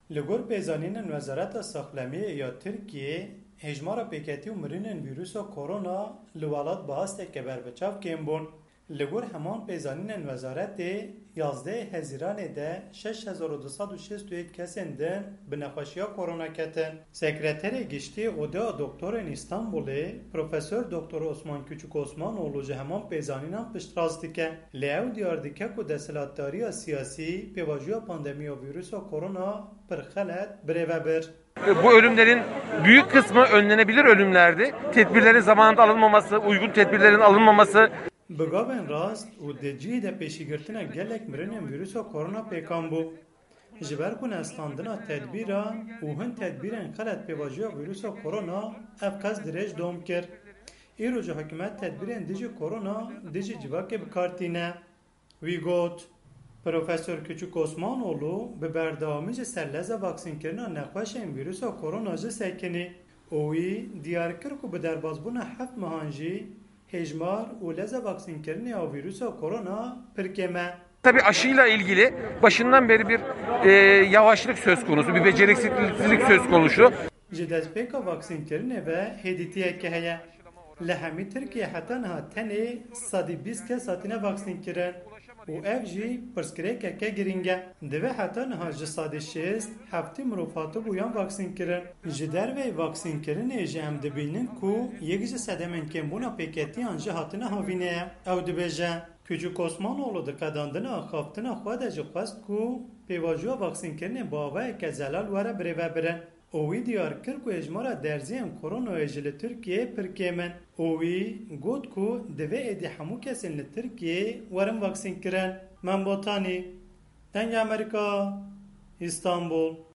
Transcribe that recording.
Li gor pêzanînên Wezareta Sexlemeyê ya Tirkiyê, hejmara pêketî û mirinên vîrusa korona li welat bi hasteke berbiçav kêm bûn. Li gor heman pêzanînên wezaretê, 11 Hezîranê de 6261 kesên din bi nexweşiya korona ketin. Sekreterê Giştî Odeya Doktorên İstanbulê, Profesör Doktor Osman Küçük Osmanoğlu ji heman pêzanînan piştrast dike. Lê ew diyar dike ku desthilatdariya siyasî pêvajoya pandemiya vîrusa korona pir xelet birêve bir. Bu ölümlerin büyük kısmı önlenebilir ölümlerdi. Tedbirlerin zamanında alınmaması, uygun tedbirlerin alınmaması. Bi gavên rast û di cihê de pêşîgirtina gelek mirinên vîrusa korona pêkan bû. Ji ber ku nestandina tedbîran û hin tedbîrên xelet pêvajoya vîrusa korona ev qez dirêj dom kir. Îro ji hikûmet tedbîrên dijî korona dijî civakê bikartîne. Wî got. Profesör Küçük Osmanoğlu bi berdewamî ji serleza vaksînkirina nexweşên vîrusa korona jî sekinî. û wî diyar kir ku bi derbasbûna heft mehan jî hejmar û leza vaksînkirinê ya vîrusa korona pir kêm e. Tabii aşıyla ilgili başından beri bir yavaşlık söz konusu, bir beceriksizlik söz konusu. Ji destpêka vaksînkirinê ve hêdîtiyeke heye. Li hemî Tirkiye heta niha tenê 120 kes hatine vaksînkirin û ev jî pirsgirêkeke giring e. Divê heta niha ji 160 heftî mirov hatibûyan vaksînkirin. Ji derveyê vaksînkirinê jî em dibînin ku yek ji sedemên kêmbûna pêketiyan jî hatine havînê ye. Ew dibêje. Küçük Osmanoğlu di qedandina axaftina xwe de jî xwest ku pêvajoya vaksînkirinê bi avayeke zelal were birêve birin. û wî diyar kir ku hejmara derziyên koronayê jî li Tirkiyeyê pir kêm in. û wî got ku divê êdî hemû kesên li Tirkiyeyê werin vaksînkirin. Min botanî. Dengê Amerîka, İstanbul.